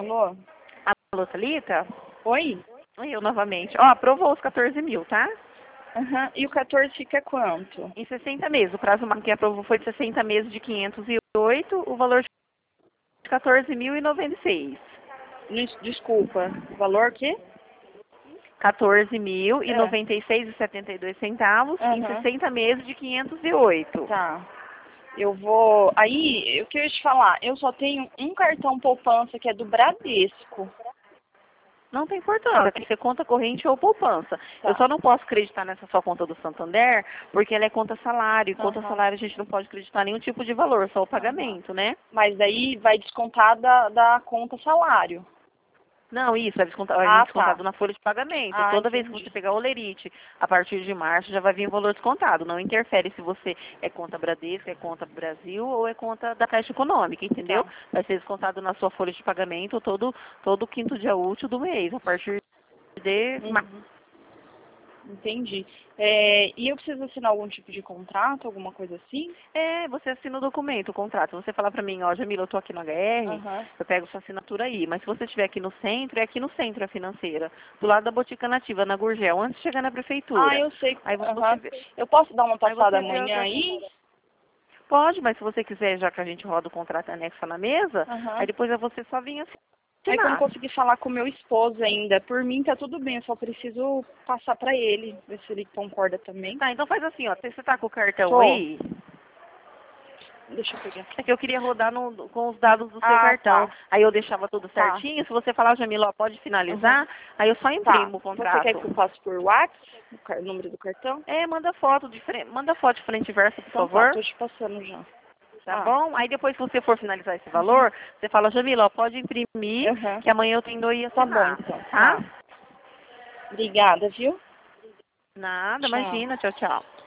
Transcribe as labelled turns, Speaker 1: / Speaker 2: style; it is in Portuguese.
Speaker 1: Alô?
Speaker 2: Alô, Thalita?
Speaker 1: Oi?
Speaker 2: Oi, eu novamente. Ó, aprovou os 14 mil, tá?
Speaker 1: Aham. E o 14 fica quanto?
Speaker 2: Em 60 meses. O prazo máximo que aprovou foi de 60 meses de 508, o valor de 14.096.
Speaker 1: Desculpa. O valor que?
Speaker 2: 14.096,72 em
Speaker 1: Aham.
Speaker 2: 60 meses de 508.
Speaker 1: Tá. Eu vou. Aí, eu queria te falar, eu só tenho um cartão poupança que é do Bradesco.
Speaker 2: Não tem importância, tem que ser conta corrente ou poupança.
Speaker 1: Tá.
Speaker 2: Eu só não posso acreditar nessa sua conta do Santander, porque ela é conta salário. E conta
Speaker 1: Aham.
Speaker 2: salário a gente não pode acreditar nenhum tipo de valor, só o pagamento, né?
Speaker 1: Mas daí vai descontar da conta salário.
Speaker 2: Não, isso, vai
Speaker 1: Ah,
Speaker 2: descontado
Speaker 1: tá.
Speaker 2: na folha de pagamento.
Speaker 1: Ah,
Speaker 2: Toda vez que
Speaker 1: entendi.
Speaker 2: você pegar o Olerite, a partir de março, já vai vir o valor descontado. Não interfere se você é conta Bradesco, é conta Brasil ou é conta da Caixa Econômica, entendeu?
Speaker 1: Tá.
Speaker 2: Vai ser descontado na sua folha de pagamento todo quinto dia útil do mês, a partir de março.
Speaker 1: Uhum. Entendi. E eu preciso assinar algum tipo de contrato, alguma coisa assim?
Speaker 2: É, você assina o documento, o contrato. Você fala pra mim, ó, Jamila, eu tô aqui no HR,
Speaker 1: Aham.
Speaker 2: eu pego sua assinatura aí. Mas se você estiver aqui no centro, é aqui no centro a financeira, do lado da Botica Nativa, na Gurgel, antes de chegar na
Speaker 1: Ah,
Speaker 2: prefeitura.
Speaker 1: eu sei.
Speaker 2: Aí você
Speaker 1: Aham.
Speaker 2: vê,
Speaker 1: Eu posso dar uma
Speaker 2: aí
Speaker 1: passada
Speaker 2: você vê
Speaker 1: amanhã aí?
Speaker 2: Pode, mas se você quiser, já que a gente roda o contrato anexo na mesa, aí
Speaker 1: Aham.
Speaker 2: depois é você só vir
Speaker 1: É que eu não
Speaker 2: assinar.
Speaker 1: consegui falar com meu esposo ainda. Por mim tá tudo bem, eu só preciso passar pra ele, ver se ele concorda também.
Speaker 2: Tá, então faz assim, ó, você tá com o cartão
Speaker 1: Tô.
Speaker 2: aí,
Speaker 1: Deixa eu pegar.
Speaker 2: é que eu queria rodar com os dados do seu
Speaker 1: Ah,
Speaker 2: cartão.
Speaker 1: tá.
Speaker 2: Aí eu deixava tudo
Speaker 1: Tá.
Speaker 2: certinho, se você falar, Jamila, ó, pode
Speaker 1: Aham.
Speaker 2: finalizar, aí eu só
Speaker 1: Tá.
Speaker 2: imprimo o
Speaker 1: Você quer
Speaker 2: contrato.
Speaker 1: que eu passe por WhatsApp? O número do cartão?
Speaker 2: É, manda foto de frente e verso, por
Speaker 1: Então tá,
Speaker 2: favor.
Speaker 1: tô te passando já.
Speaker 2: Tá
Speaker 1: Ah.
Speaker 2: bom? Aí depois, se você for finalizar esse
Speaker 1: Uhum.
Speaker 2: valor, você fala, Jamila, ó, pode imprimir,
Speaker 1: Aham.
Speaker 2: que amanhã eu tendo ir
Speaker 1: Tá bom
Speaker 2: assinar,
Speaker 1: então.
Speaker 2: tá?
Speaker 1: Tá. Obrigada, viu?
Speaker 2: Nada,
Speaker 1: Tchau.
Speaker 2: imagina, tchau, tchau.